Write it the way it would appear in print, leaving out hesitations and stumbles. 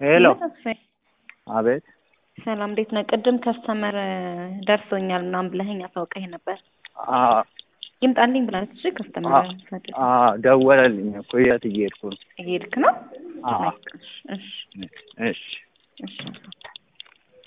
ሄሎ አቤት ሰላም እንዴት ነህ? ቅድም ከስተመር ደርሶኛል ምናምን ብለኸኝ አሳውቀኝ ነበር። ይምጣልኝ ብላለች። እሺ ከስተመር ደወለልኝ እኮ የት እየሄድኩ ነው? እየሄድክ ነው? አዎ እሺ እሺ እሺ